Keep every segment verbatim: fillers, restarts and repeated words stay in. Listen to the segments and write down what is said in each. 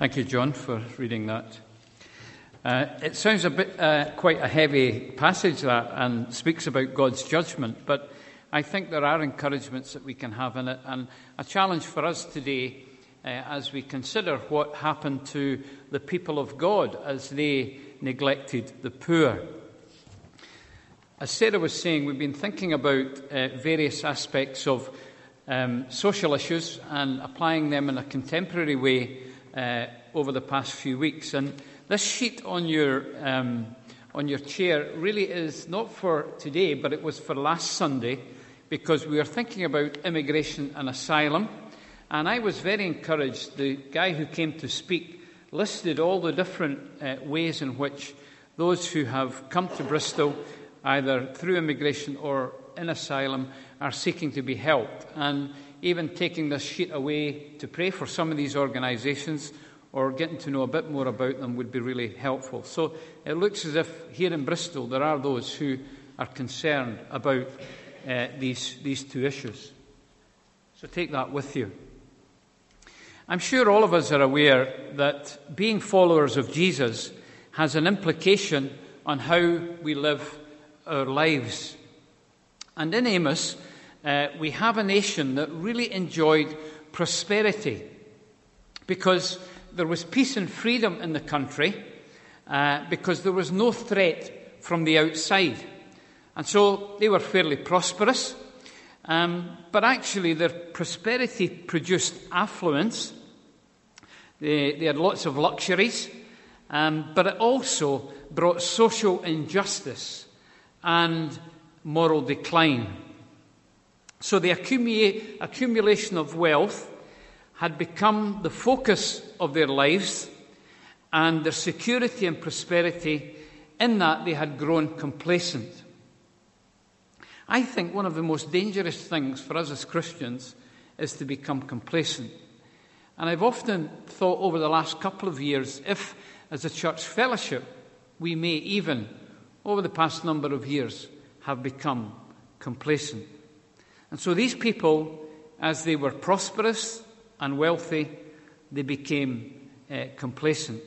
Thank you, John, for reading that. Uh, it sounds a bit uh, quite a heavy passage, that, and speaks about God's judgment, but I think there are encouragements that we can have in it, and a challenge for us today uh, as we consider what happened to the people of God as they neglected the poor. As Sarah was saying, we've been thinking about uh, various aspects of um, social issues and applying them in a contemporary way uh, over the past few weeks. And this sheet on your um, on your chair really is not for today, but it was for last Sunday, because we were thinking about immigration and asylum. And I was very encouraged. The guy who came to speak listed all the different uh, ways in which those who have come to Bristol, either through immigration or in asylum, are seeking to be helped. And even taking this sheet away to pray for some of these organisations or getting to know a bit more about them would be really helpful. So it looks as if here in Bristol there are those who are concerned about uh, these, these two issues. So take that with you. I'm sure all of us are aware that being followers of Jesus has an implication on how we live our lives. And in Amos, uh, we have a nation that really enjoyed prosperity because there was peace and freedom in the country, uh, because there was no threat from the outside. And so they were fairly prosperous, um, but actually their prosperity produced affluence. They, they had lots of luxuries, um, but it also brought social injustice and moral decline. So the accumula- accumulation of wealth had become the focus of their lives, and their security and prosperity, in that they had grown complacent. I think one of the most dangerous things for us as Christians is to become complacent. And I've often thought over the last couple of years if, as a church fellowship, we may even, over the past number of years, have become complacent. And so these people, as they were prosperous and wealthy, they became uh, complacent.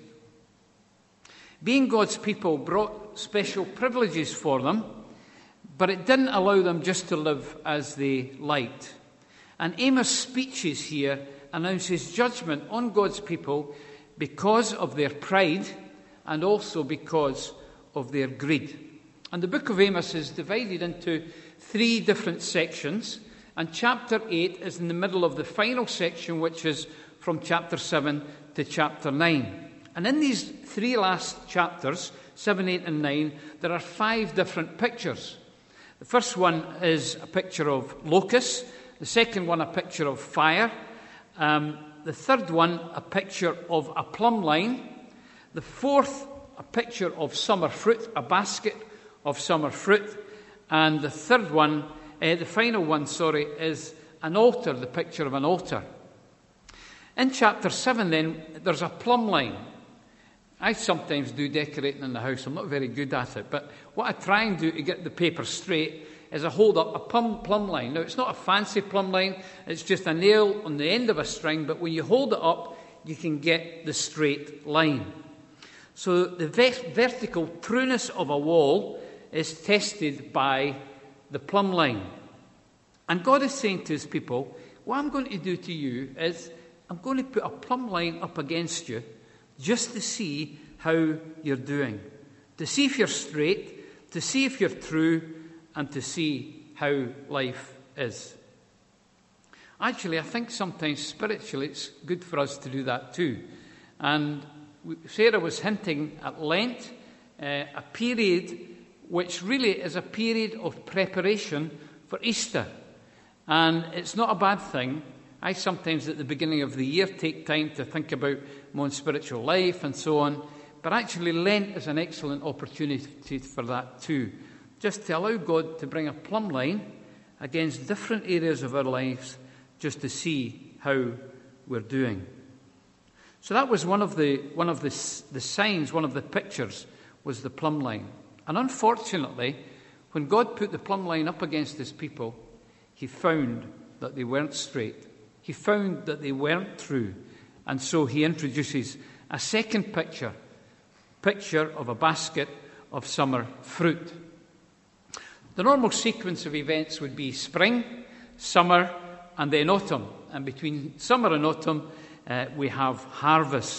Being God's people brought special privileges for them, but it didn't allow them just to live as they liked. And Amos' speeches here announces judgment on God's people because of their pride and also because of their greed. And the book of Amos is divided into three different sections, and chapter eight is in the middle of the final section, which is from chapter seven to chapter nine. And in these three last chapters, seven, eight and nine, there are five different pictures. The first one is a picture of locusts, the second one a picture of fire, um, the third one a picture of a plumb line, the fourth a picture of summer fruit, a basket of summer fruit, and the third one, uh, the final one, sorry, is an altar, the picture of an altar. In chapter seven, then, there's a plumb line. I sometimes do decorating in the house. I'm not very good at it, but what I try and do to get the paper straight is I hold up a plumb, plumb line. Now, it's not a fancy plumb line. It's just a nail on the end of a string, but when you hold it up, you can get the straight line. So the ve- vertical trueness of a wall is tested by the plumb line. And God is saying to his people, what I'm going to do to you is I'm going to put a plumb line up against you just to see how you're doing, to see if you're straight, to see if you're true, and to see how life is. Actually, I think sometimes spiritually it's good for us to do that too. And Sarah was hinting at Lent, uh, a period which really is a period of preparation for Easter. And it's not a bad thing. I sometimes at the beginning of the year take time to think about my own spiritual life and so on. But actually Lent is an excellent opportunity for that too. Just to allow God to bring a plumb line against different areas of our lives just to see how we're doing. So that was one of the one of the, the signs, one of the pictures was the plumb line. And unfortunately, when God put the plumb line up against his people, he found that they weren't straight. He found that they weren't true. And so he introduces a second picture, picture of a basket of summer fruit. The normal sequence of events would be spring, summer, and then autumn. And between summer and autumn, uh, we have harvest.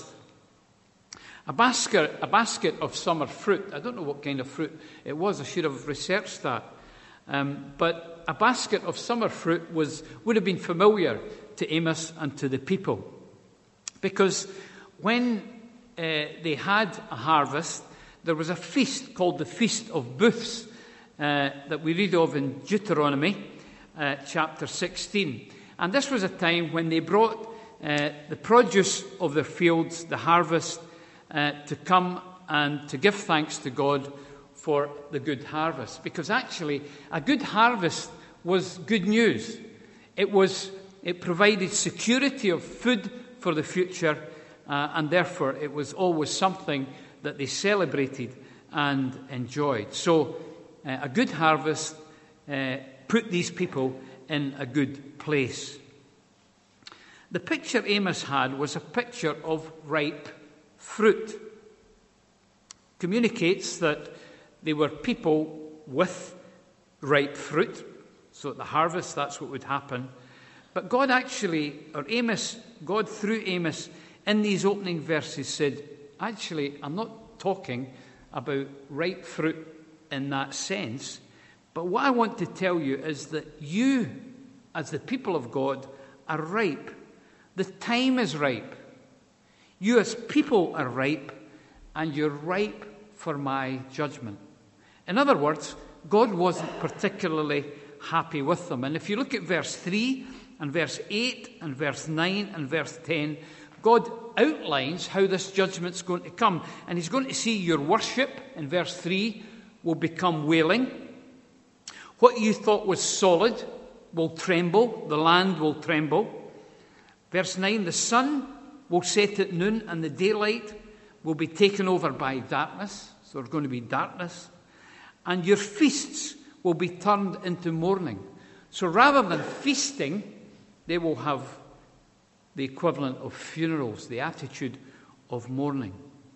A basket, a basket of summer fruit. I don't know what kind of fruit it was. I should have researched that. Um, but a basket of summer fruit was would have been familiar to Amos and to the people. Because when uh, they had a harvest, there was a feast called the Feast of Booths uh, that we read of in Deuteronomy uh, chapter sixteen. And this was a time when they brought uh, the produce of their fields, the harvest, uh, to come and to give thanks to God for the good harvest. Because actually, a good harvest was good news. It was it provided security of food for the future, uh, and therefore it was always something that they celebrated and enjoyed. So uh, a good harvest uh, put these people in a good place. The picture Amos had was a picture of ripe fruit. Communicates that they were people with ripe fruit. So at the harvest, that's what would happen. But God actually, or Amos, God through Amos, in these opening verses said, actually, I'm not talking about ripe fruit in that sense. But what I want to tell you is that you, as the people of God, are ripe. The time is ripe. You as people are ripe, and you're ripe for my judgment. In other words, God wasn't particularly happy with them. And if you look at verse three and verse eight and verse nine and verse ten, God outlines how this judgment's going to come. And he's going to see your worship, in verse three, will become wailing. What you thought was solid will tremble. The land will tremble. Verse nine, the sun will set at noon and the daylight will be taken over by darkness. So there's going to be darkness. And your feasts will be turned into mourning. So rather than feasting, they will have the equivalent of funerals, the attitude of mourning.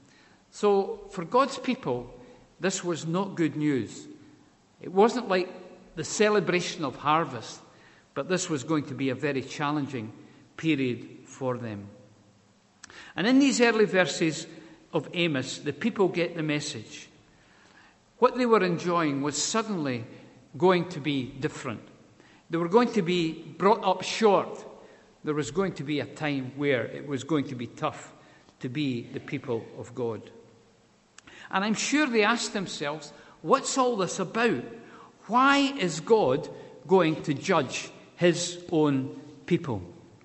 So for God's people, this was not good news. It wasn't like the celebration of harvest, but this was going to be a very challenging period for them. And in these early verses of Amos, the people get the message. What they were enjoying was suddenly going to be different. They were going to be brought up short. There was going to be a time where it was going to be tough to be the people of God. And I'm sure they asked themselves, what's all this about? Why is God going to judge his own people?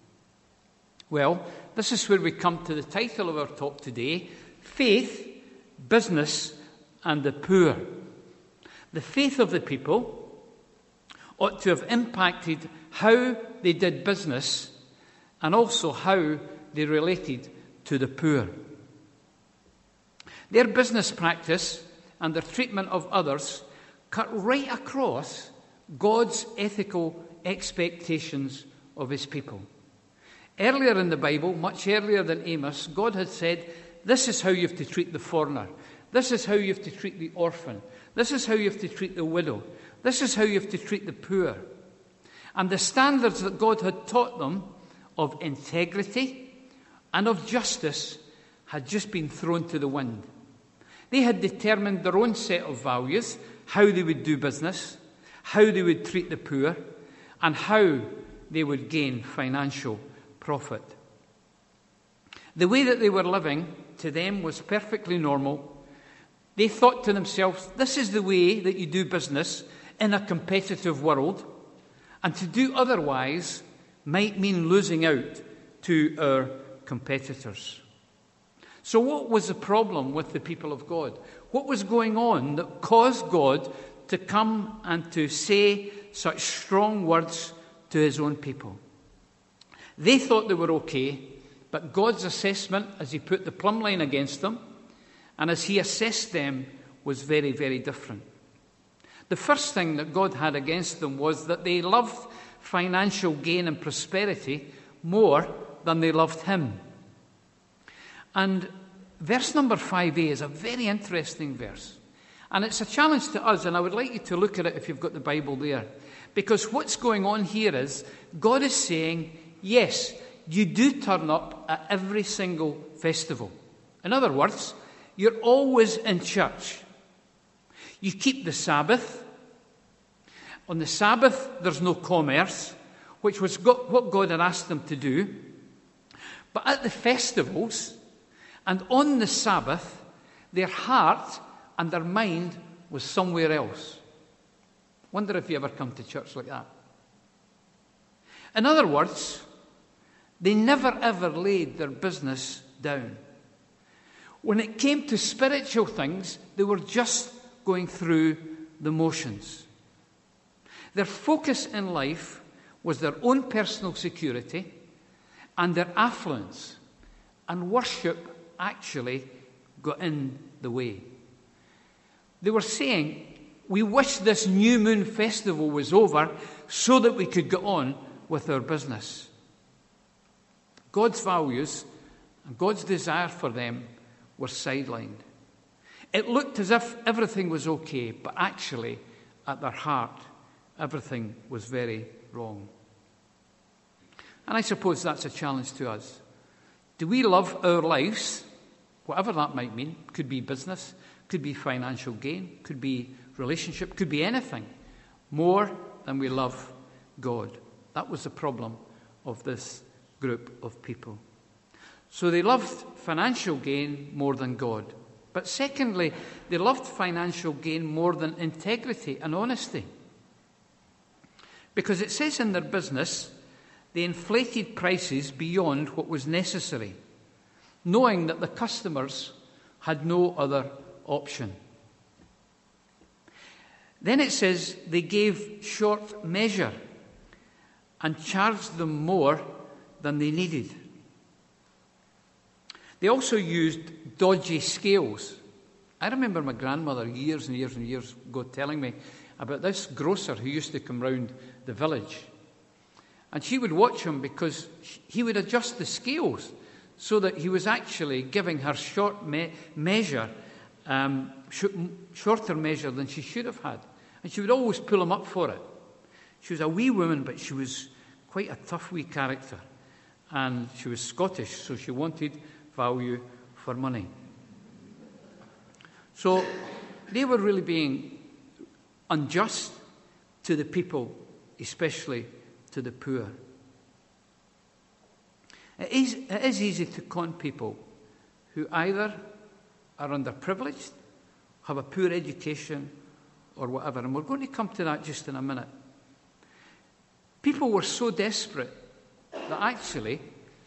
Well, this is where we come to the title of our talk today, Faith, Business, and the Poor. The faith of the people ought to have impacted how they did business and also how they related to the poor. Their business practice and their treatment of others cut right across God's ethical expectations of his people. Earlier in the Bible, much earlier than Amos, God had said, this is how you have to treat the foreigner. This is how you have to treat the orphan. This is how you have to treat the widow. This is how you have to treat the poor. And the standards that God had taught them of integrity and of justice had just been thrown to the wind. They had determined their own set of values, how they would do business, how they would treat the poor, and how they would gain financial profit. The way that they were living to them was perfectly normal. They thought to themselves, this is the way that you do business in a competitive world, and to do otherwise might mean losing out to our competitors. So what was the problem with the people of God? What was going on that caused God to come and to say such strong words to his own people? They thought they were okay, but God's assessment, as he put the plumb line against them, and as he assessed them, was very, very different. The first thing that God had against them was that they loved financial gain and prosperity more than they loved him. And verse number five a is a very interesting verse. And it's a challenge to us, and I would like you to look at it if you've got the Bible there. Because what's going on here is, God is saying, yes, you do turn up at every single festival. In other words, you're always in church. You keep the Sabbath. On the Sabbath, there's no commerce, which was what God had asked them to do. But at the festivals, and on the Sabbath, their heart and their mind was somewhere else. Wonder if you ever come to church like that. In other words, they never ever laid their business down. When it came to spiritual things, they were just going through the motions. Their focus in life was their own personal security and their affluence, and worship actually got in the way. They were saying, we wish this new moon festival was over so that we could get on with our business. God's values and God's desire for them were sidelined. It looked as if everything was okay, but actually, at their heart, everything was very wrong. And I suppose that's a challenge to us. Do we love our lives, whatever that might mean? Could be business, could be financial gain, could be relationship, could be anything, more than we love God. That was the problem of this group of people. So they loved financial gain more than God. But secondly, they loved financial gain more than integrity and honesty. Because it says in their business, they inflated prices beyond what was necessary, knowing that the customers had no other option. Then it says they gave short measure and charged them more than they needed. They also used dodgy scales. I remember my grandmother years and years and years ago telling me about this grocer who used to come round the village. And she would watch him because he would adjust the scales so that he was actually giving her short me- measure, um, sh- shorter measure than she should have had. And she would always pull him up for it. She was a wee woman, but she was quite a tough wee character. And she was Scottish, so she wanted value for money. So they were really being unjust to the people, especially to the poor. It is, it is easy to con people who either are underprivileged, have a poor education, or whatever. And we're going to come to that just in a minute. People were so desperate that actually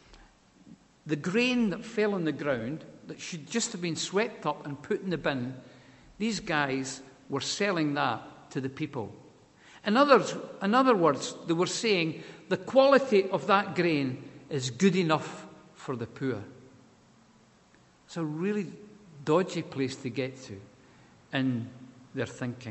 the grain that fell on the ground that should just have been swept up and put in the bin, these guys were selling that to the people. In other, in other words, they were saying the quality of that grain is good enough for the poor. It's a really dodgy place to get to in their thinking.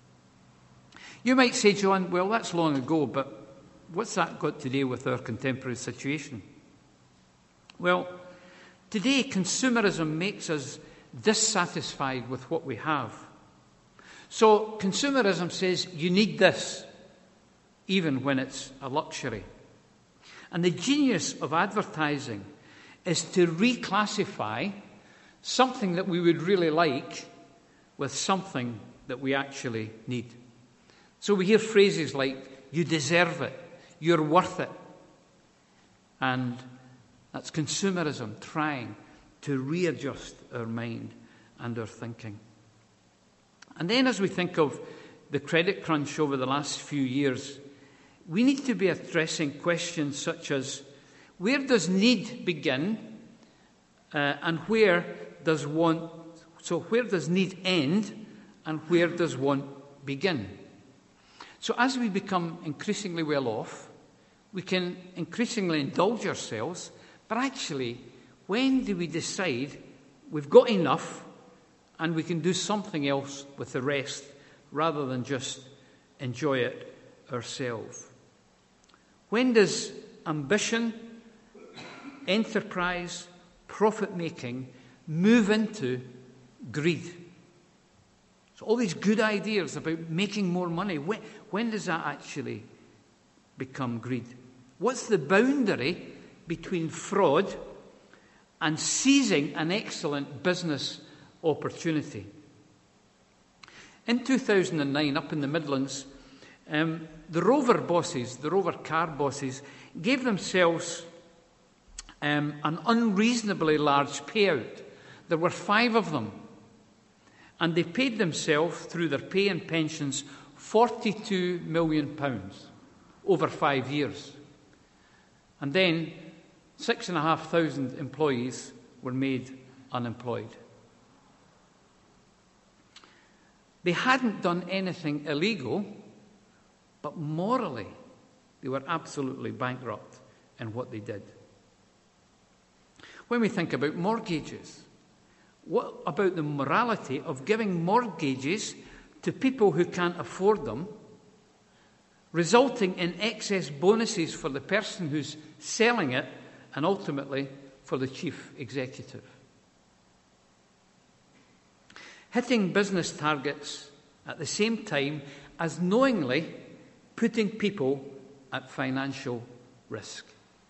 You might say, John, well, that's long ago, but what's that got to do with our contemporary situation? Well, today consumerism makes us dissatisfied with what we have. So consumerism says you need this, even when it's a luxury. And the genius of advertising is to reclassify something that we would really like with something that we actually need. So we hear phrases like, you deserve it, you're worth it. And that's consumerism trying to readjust our mind and our thinking. And then as we think of the credit crunch over the last few years, we need to be addressing questions such as, where does need begin uh, and where does want, so where does need end and where does want begin? So as we become increasingly well off, we can increasingly indulge ourselves, but actually, when do we decide we've got enough and we can do something else with the rest rather than just enjoy it ourselves? When does ambition, enterprise, profit-making move into greed. So all these good ideas about making more money, when, when does that actually become greed? What's the boundary between fraud and seizing an excellent business opportunity? In two thousand nine, up in the Midlands, um, the Rover bosses, the Rover car bosses, gave themselves um, an unreasonably large payout. There were five of them, and they paid themselves, through their pay and pensions, forty-two million pounds over five years. And then six and a half thousand employees were made unemployed. They hadn't done anything illegal, but morally they were absolutely bankrupt in what they did. When we think about mortgages, what about the morality of giving mortgages to people who can't afford them, resulting in excess bonuses for the person who's selling it and ultimately for the chief executive? Hitting business targets at the same time as knowingly putting people at financial risk.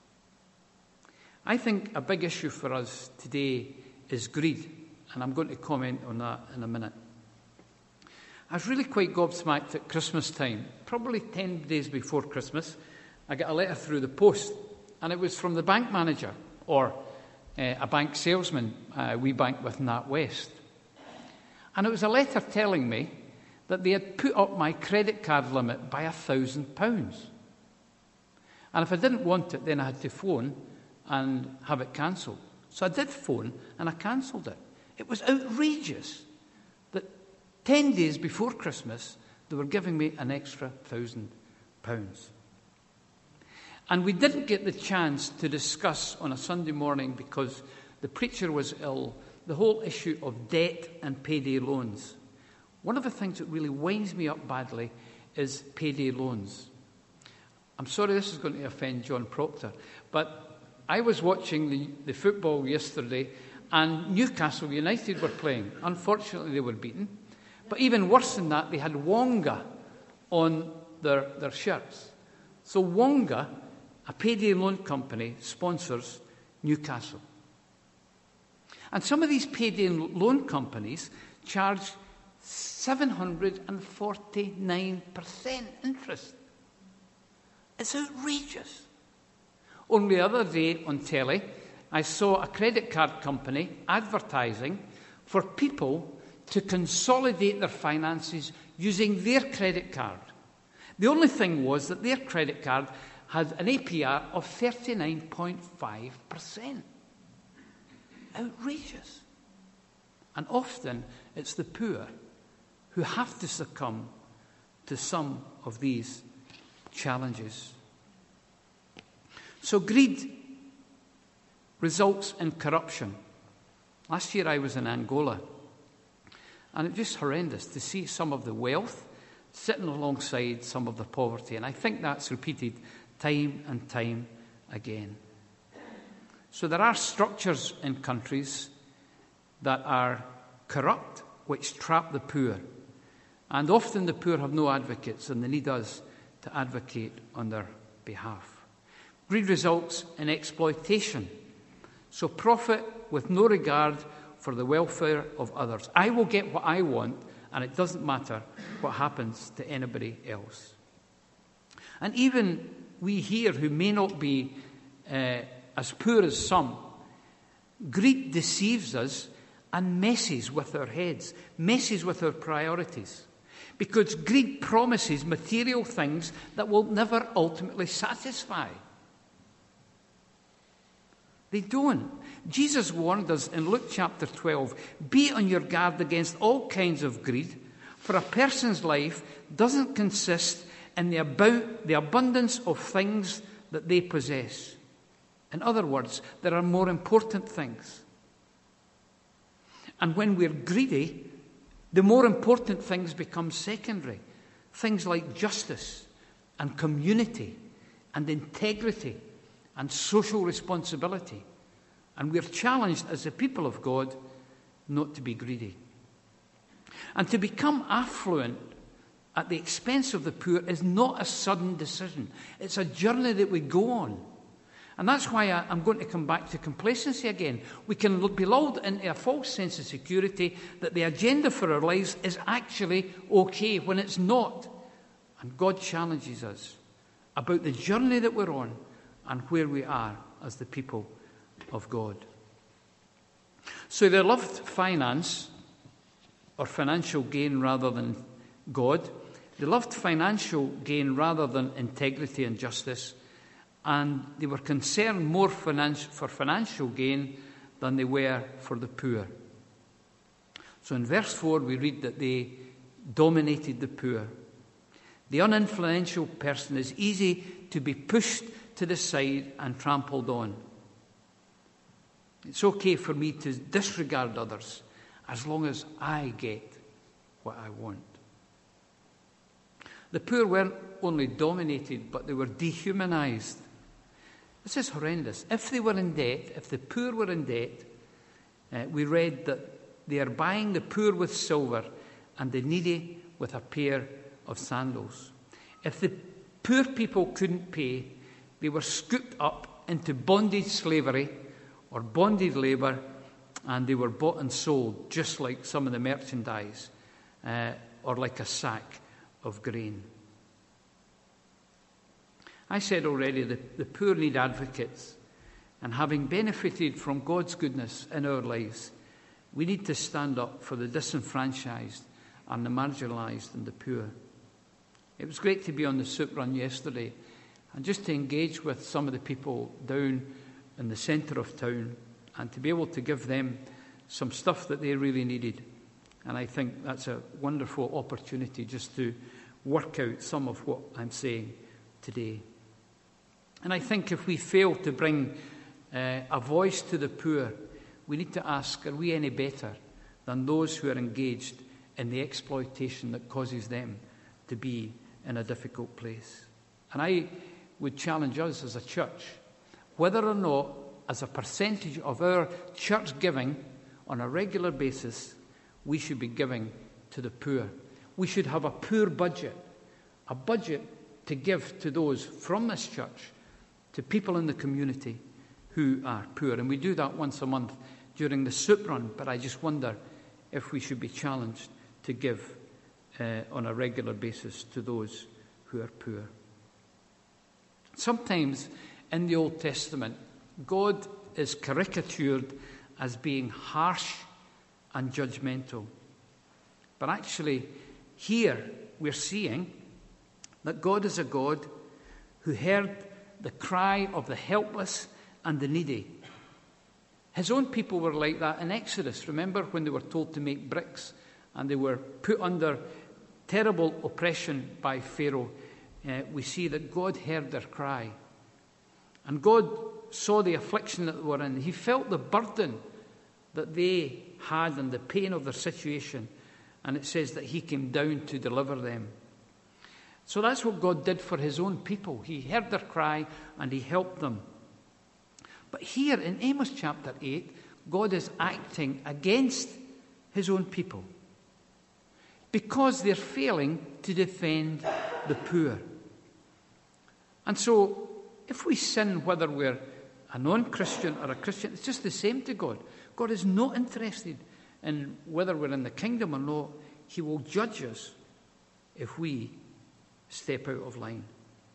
I think a big issue for us today is greed, and I'm going to comment on that in a minute. I was really quite gobsmacked at Christmas time. Probably ten days before Christmas, I got a letter through the post, and it was from the bank manager, or uh, a bank salesman uh, we bank with NatWest. And it was a letter telling me that they had put up my credit card limit by a thousand pounds. And if I didn't want it, then I had to phone and have it cancelled. So I did phone and I cancelled it. It was outrageous that ten days before Christmas, they were giving me an extra thousand pounds. And we didn't get the chance to discuss on a Sunday morning, because the preacher was ill, the whole issue of debt and payday loans. One of the things that really winds me up badly is payday loans. I'm sorry this is going to offend John Proctor, but I was watching the, the football yesterday, and Newcastle United were playing. Unfortunately, they were beaten. But even worse than that, they had Wonga on their, their shirts. So Wonga, a payday loan company, sponsors Newcastle. And some of these payday loan companies charge seven hundred forty-nine percent interest. It's outrageous. Only the other day on telly, I saw a credit card company advertising for people to consolidate their finances using their credit card. The only thing was that their credit card had an A P R of thirty-nine point five percent. Outrageous. And often it's the poor who have to succumb to some of these challenges. So greed results in corruption. Last year I was in Angola, and it's just horrendous to see some of the wealth sitting alongside some of the poverty. And I think that's repeated time and time again. So there are structures in countries that are corrupt, which trap the poor. And often the poor have no advocates, and they need us to advocate on their behalf. Greed results in exploitation. So profit with no regard for the welfare of others. I will get what I want, and it doesn't matter what happens to anybody else. And even we here, who may not be uh, as poor as some, greed deceives us and messes with our heads, messes with our priorities. Because greed promises material things that will never ultimately satisfy. They don't. Jesus warned us in Luke chapter twelve, be on your guard against all kinds of greed, for a person's life doesn't consist in the, about, the abundance of things that they possess. In other words, there are more important things. And when we're greedy, the more important things become secondary. Things like justice and community and integrity and social responsibility. And we're challenged as the people of God not to be greedy. And to become affluent at the expense of the poor is not a sudden decision. It's a journey that we go on. And that's why I, I'm going to come back to complacency again. We can be lulled into a false sense of security that the agenda for our lives is actually okay when it's not. And God challenges us about the journey that we're on and where we are as the people of God. So they loved finance, or financial gain rather than God. They loved financial gain rather than integrity and justice. And they were concerned more finance, for financial gain than they were for the poor. So in verse four we read that they dominated the poor. The uninfluential person is easy to be pushed to the side and trampled on. It's okay for me to disregard others as long as I get what I want. The poor weren't only dominated, but they were dehumanized. This is horrendous. If they were in debt, if the poor were in debt, uh, we read that they are buying the poor with silver and the needy with a pair of sandals. If the poor people couldn't pay, they were scooped up into bondage slavery or bonded labour, and they were bought and sold just like some of the merchandise uh, or like a sack of grain. I said already that the poor need advocates, and having benefited from God's goodness in our lives, we need to stand up for the disenfranchised and the marginalised and the poor. It was great to be on the soup run yesterday and just to engage with some of the people down in the centre of town and to be able to give them some stuff that they really needed. And I think that's a wonderful opportunity just to work out some of what I'm saying today. And I think if we fail to bring uh, a voice to the poor, we need to ask, are we any better than those who are engaged in the exploitation that causes them to be in a difficult place? And I would challenge us as a church, whether or not as a percentage of our church giving on a regular basis, we should be giving to the poor. We should have a poor budget, a budget to give to those from this church, to people in the community who are poor. And we do that once a month during the soup run, but I just wonder if we should be challenged to give uh, on a regular basis to those who are poor. Sometimes in the Old Testament, God is caricatured as being harsh and judgmental. But actually, here we're seeing that God is a God who heard the cry of the helpless and the needy. His own people were like that in Exodus. Remember when they were told to make bricks and they were put under terrible oppression by Pharaoh? Uh, we see that God heard their cry. And God saw the affliction that they were in. He felt the burden that they had and the pain of their situation. And it says that he came down to deliver them. So that's what God did for his own people. He heard their cry and he helped them. But here in Amos chapter eight, God is acting against his own people because they're failing to defend the poor. And so if we sin, whether we're a non-Christian or a Christian, it's just the same to God. God is not interested in whether we're in the kingdom or not. He will judge us if we step out of line.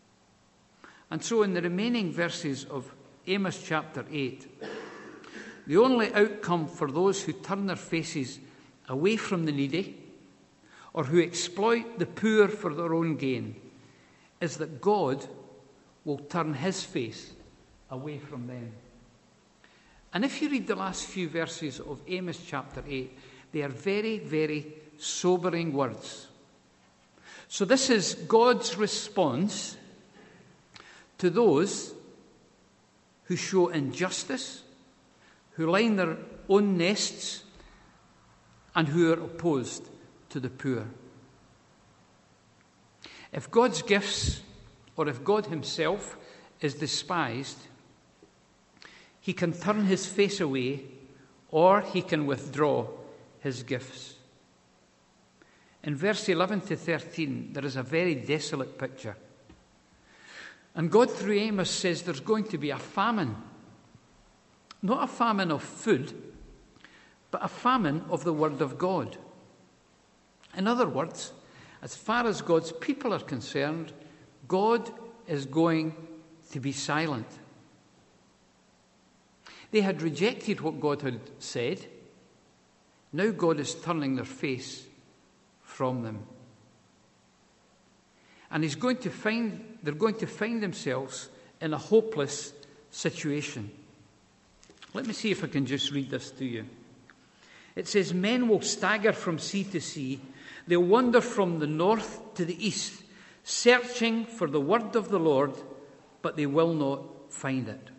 And so in the remaining verses of Amos chapter eight, the only outcome for those who turn their faces away from the needy or who exploit the poor for their own gain is that God will turn his face away from them. And if you read the last few verses of Amos chapter eight, they are very, very sobering words. So this is God's response to those who show injustice, who line their own nests, and who are opposed to the poor. If God's gifts, or if God himself is despised, He can turn his face away, or he can withdraw his gifts. In verse eleven to thirteen, there is a very desolate picture. And God, through Amos, says there's going to be a famine. Not a famine of food, but a famine of the Word of God. In other words, as far as God's people are concerned, God is going to be silent. They had rejected what God had said. Now God is turning their face from them. And he's going to find, they're going to find themselves in a hopeless situation. Let me see if I can just read this to you. It says, men will stagger from sea to sea. They'll wander from the north to the east, searching for the word of the Lord, but they will not find it.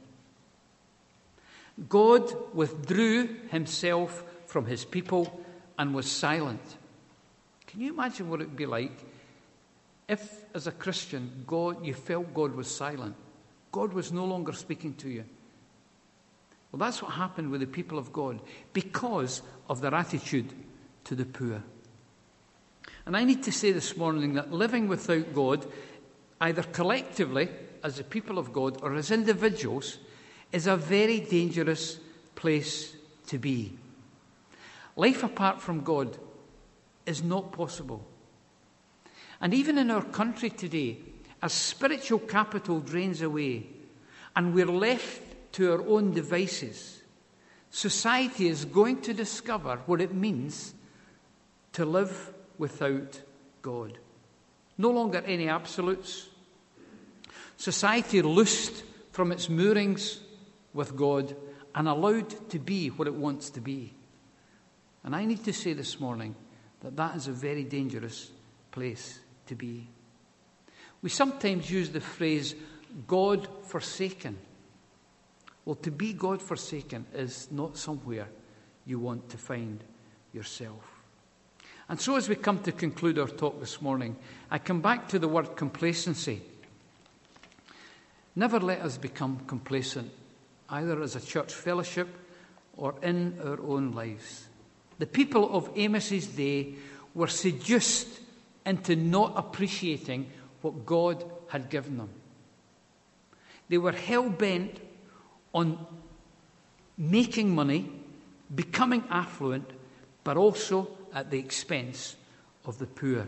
God withdrew himself from his people and was silent. Can you imagine what it would be like if, as a Christian, God, you felt God was silent? God was no longer speaking to you. Well, that's what happened with the people of God because of their attitude to the poor. And I need to say this morning that living without God, either collectively as the people of God or as individuals, is a very dangerous place to be. Life apart from God is not possible. And even in our country today, as spiritual capital drains away and we're left to our own devices, society is going to discover what it means to live without God. No longer any absolutes. Society loosed from its moorings with God and allowed to be what it wants to be. And I need to say this morning that that is a very dangerous place to be. We sometimes use the phrase God forsaken. Well, to be God forsaken is not somewhere you want to find yourself. And so as we come to conclude our talk this morning, I come back to the word complacency. Never let us become complacent, either as a church fellowship or in our own lives. The people of Amos's day were seduced into not appreciating what God had given them. They were hell-bent on making money, becoming affluent, but also at the expense of the poor.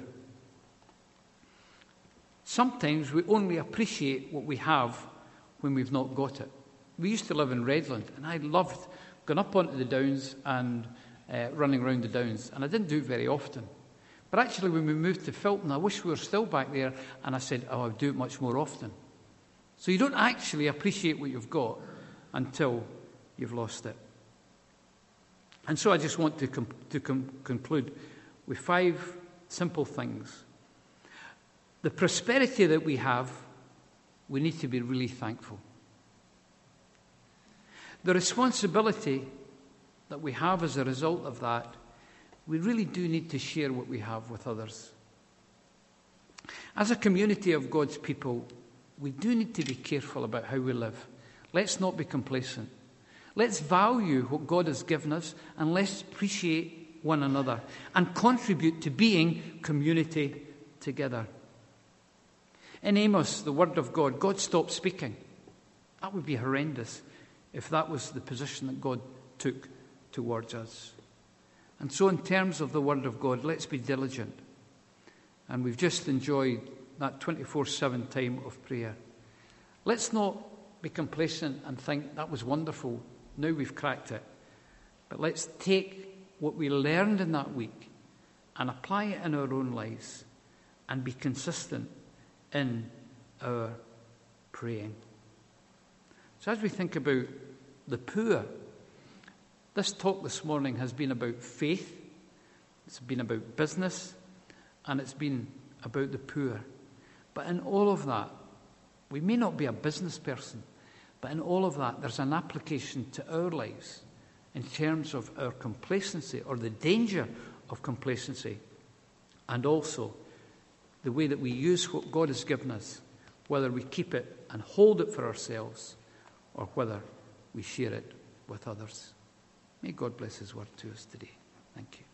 Sometimes we only appreciate what we have when we've not got it. We used to live in Redland, and I loved going up onto the downs and uh, running around the downs, and I didn't do it very often. But actually, when we moved to Filton, I wish we were still back there, and I said, oh, I'll do it much more often. So you don't actually appreciate what you've got until you've lost it. And so I just want to, com- to com- conclude with five simple things. The prosperity that we have, we need to be really thankful. The responsibility that we have as a result of that, we really do need to share what we have with others. As a community of God's people, we do need to be careful about how we live. Let's not be complacent. Let's value what God has given us, and let's appreciate one another and contribute to being community together. In Amos, the word of God, God stopped speaking. That would be horrendous if that was the position that God took towards us. And so in terms of the word of God, let's be diligent. And we've just enjoyed that twenty-four seven time of prayer. Let's not be complacent and think that was wonderful. Now we've cracked it. But let's take what we learned in that week and apply it in our own lives and be consistent in our praying. So as we think about the poor, this talk this morning has been about faith, it's been about business, and it's been about the poor. But in all of that, we may not be a business person, but in all of that, there's an application to our lives in terms of our complacency or the danger of complacency, and also the way that we use what God has given us, whether we keep it and hold it for ourselves or whether we share it with others. May God bless his word to us today. Thank you.